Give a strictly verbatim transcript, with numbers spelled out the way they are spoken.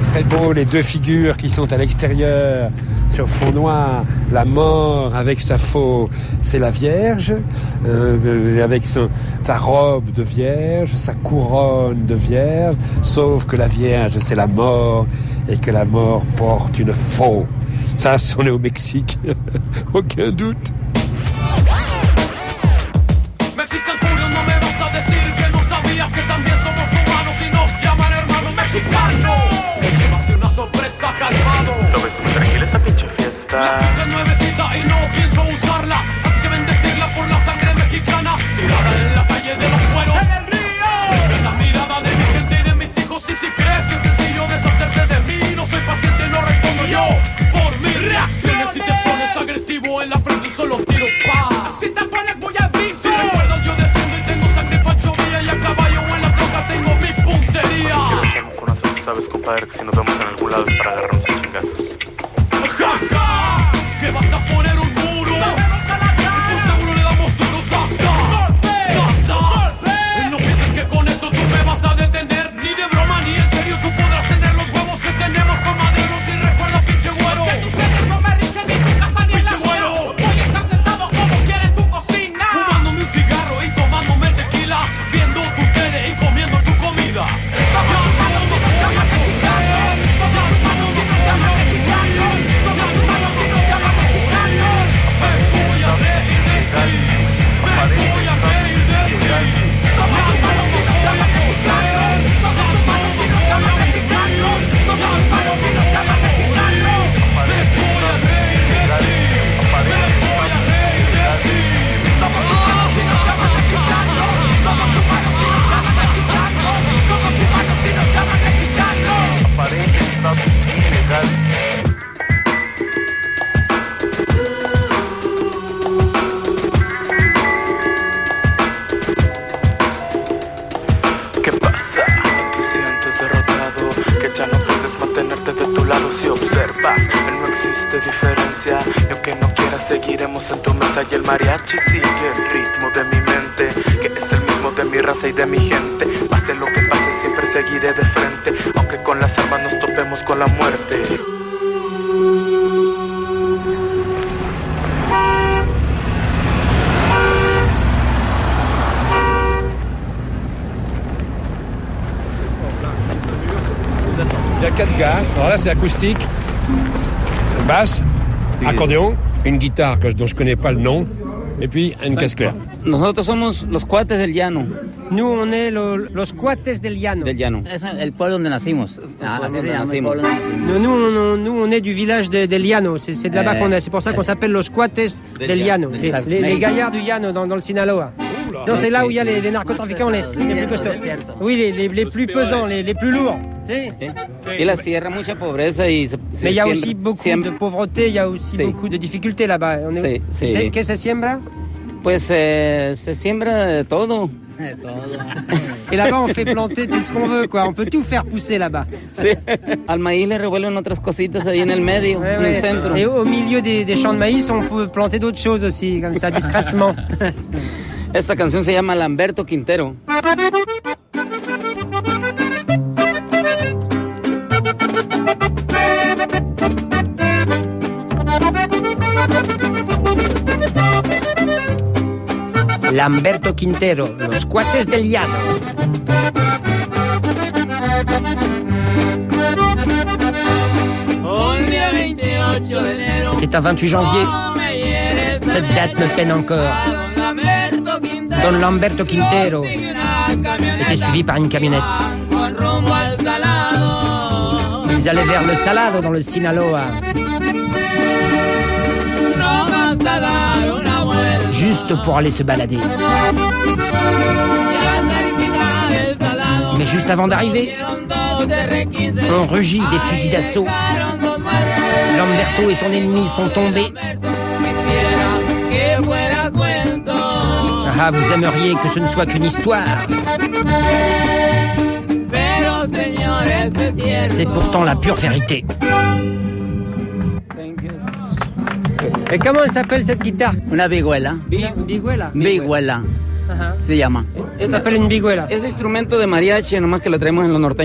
Très beau, les deux figures qui sont à l'extérieur, sur fond noir. La mort avec sa faux, c'est la Vierge, euh, avec son, sa robe de Vierge, sa couronne de Vierge, sauf que la Vierge, c'est la mort, et que la mort porte une faux. Ça, on est au Mexique, aucun doute. Mexican puro, no me vas a decir que no sabías que también somos humanos y nos llaman hermanos mexicanos. Más de una sorpresa, calmado. ¿Lo ves muy tranquila esta pinche fiesta? La fiesta es nuevecita y no pienso usarla, así que bendecirla por la sangre mexicana, tirada en la calle de los cueros. ¡En el río! En la mirada de mi gente y de mis hijos, y si crees que es sencillo deshacerte de mí, no soy paciente, no respondo yo por mis reacciones. Si te pones agresivo en la frente y solo tiro paz. Si te pones muy aviso. Si recuerdas yo desciendo y tengo sangre pacho vía, y a caballo en la troca tengo mi puntería. Quiero echarme un corazón, sabes compadre que si nos vemos en algún lado es para agarrarnos a chingazos. ¡Ja, ja! ¿Que vas a poner un muro? Y por seguro le damos duro, sasa. Sasa. No pienses que con eso tú me vas a detener, ni de broma ni en serio tú podrás tener los huevos que tenemos comadreros. Y recuerda, pinche güero, que tus leyes no me rigen ni tu casa ni la mía. Hoy están sentados como quieren tu cocina, fumándome un cigarro y tomándome el tequila, viendo tu tele y comiendo tu comida. Somos humanos y nos llaman mexicanos. Somos humanos y nos llaman mexicanos. Somos humanos y nos llaman mexicanos. Me voy a reír de ti. Me voy a reír de ti. Somos humanos y nos llaman mexicanos. Somos humanos y nos llaman mexicanos. Somos humanos y nos llaman mexicanos. Me voy a reír de ti. Me voy a reír de ti. Somos humanos y nos llaman mexicanos. Somos humanos y nos llaman mexicanos. Somos humanos y nos llaman mexicanos. Aparente estatus ilegal. ¿Qué pasa? Te sientes derrotado, que ya no puedes mantenerte de tu lado. Si observas que no existe diferencia, y aunque no quieras seguiremos en tu mesa. Y el mariachi sigue el ritmo de mi mente, que es el mismo de mi raza y de mi gente. Pase lo que pase, siempre seguiré de frente, aunque con las armas nos topemos con la muerte. Il y a quatre gars. Alors là, c'est acoustique, basse, accordéon, une guitare que, dont je connais pas le nom, et puis une caisse claire. Nosotros somos los cuates del llano. Nous, on est lo, los cuates del llano. Del llano. Es el pueblo donde nacimos. Ah, así se llama, el pueblo donde nacimos. Nous, nous, on, nous, on est du village de, del llano. C'est, c'est de là-bas eh, qu'on est. C'est pour ça qu'on s'appelle los cuates del, del llano. Les, les, les gaillards du llano dans, dans le Sinaloa. Non, c'est là où il y a les, les narcotrafiquants les, les plus costauds. Oui, les, les, les plus pesants, les, les plus lourds. ¿Sí? Y la sierra, mucha pobreza y se, se Mais il y a siembra, aussi beaucoup siembra. de pauvreté, il y a aussi sí. beaucoup de difficultés là-bas. On est... sí, sí. ¿Qué se siembra? Pues eh, se siembra de todo. De todo. Et là-bas, on fait planter tout ce qu'on veut, quoi. On peut tout faire pousser là-bas. Sí. Al maíz le revuelven otras cositas ahí en el medio, ouais, en ouais. el centro. Et au milieu des, des champs de maïs, on peut planter d'autres choses aussi, comme ça, discrètement. Esta canción se llama Lamberto Quintero. Lamberto Quintero, los cuates del llano. C'était un vingt-huit janvier. Cette date me peine encore. Don Lamberto Quintero était suivi par une camionnette. Ils allaient vers le Salado dans le Sinaloa. Juste pour aller se balader. Mais juste avant d'arriver, on rugit des fusils d'assaut. Lamberto et son ennemi sont tombés. Ah, vous aimeriez que ce ne soit qu'une histoire. C'est pourtant la pure vérité. Et comment elle s'appelle cette guitare? Una vihuela. Vihuela. Vihuela. Se llama. Ça s'appelle une vihuela. Es instrumento de mariachi, nomás que lo traemos en los norteños.